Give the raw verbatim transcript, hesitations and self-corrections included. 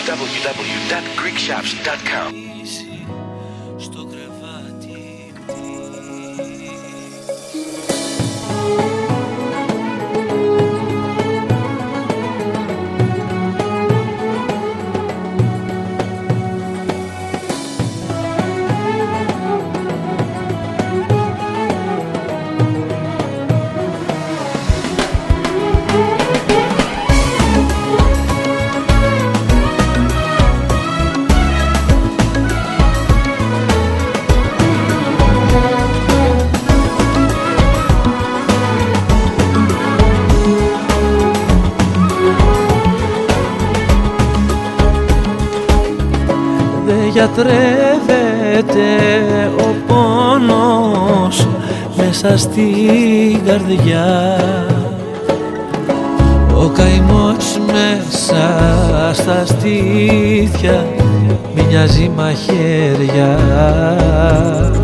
double-u double-u double-u dot greek shops dot com. Γιατρεύεται ο πόνος μέσα στην καρδιά, ο καημός μέσα στα στήθια μοιάζει μαχαίρια.